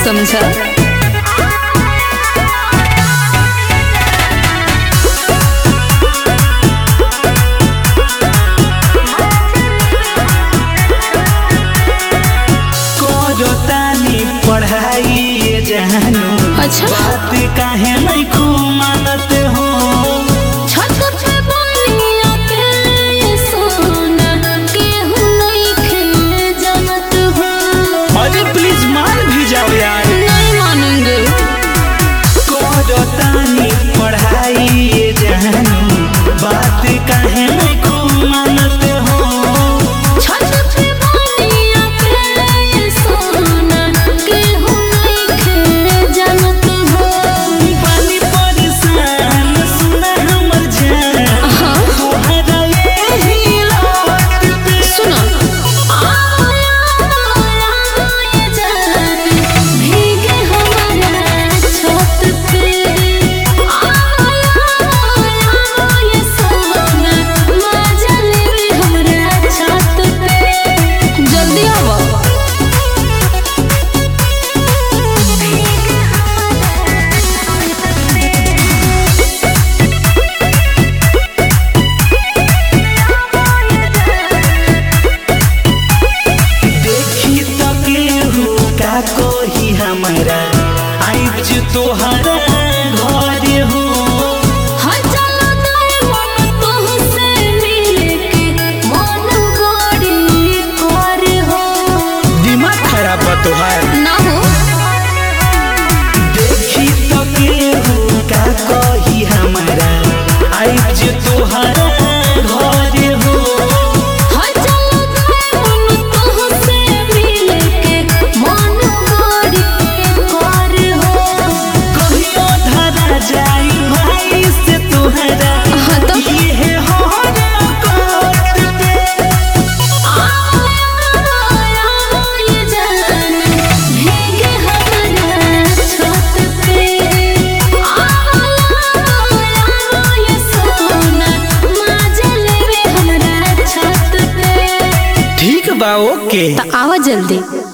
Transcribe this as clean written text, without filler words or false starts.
समझा। पढ़ाई जानू अच्छा बात काहे नहीं खूब मानत हो। छत पे बनिया के सोना केहू नहीं खे जानत हो। अरे प्लीज मान भी जाओ यार। नहीं मानेंगे। कोरतानी पढ़ाई जानू बात काहे नहीं खूब मानत हो। छत पे बनिया के सोना केहू नहीं खे जानत हो। पानी परेशान सुना हमर जान तोहरा यही लौट पे। सुनो ये जान भीगे हमारा छत पे। ये सोना मजा लेवे हमरा छत पे। जल्दी आओ। देखी तो केहू का कोही हमरा आइब जे तोहरा घरे हो। हाँ चलो दे मन तोहसे मिले के मन बड़ी करे हो। दिमाग खराब बा तोहार। ना हो देखी तो केहू का कोही हमरा आइब जे तोहरा घरे हो। हाँ चलो दे मन तोहसे मिले के मन बड़ी करे हो। कहियो धरा जाई भाई से तोहरा हाँ तो ये होरा कोट पे। ये जान भीगे हमारा छत पे। ये सोना मजा लेवे हमरा छत पे। ठीक बा ओके। तो आओ जल्दी।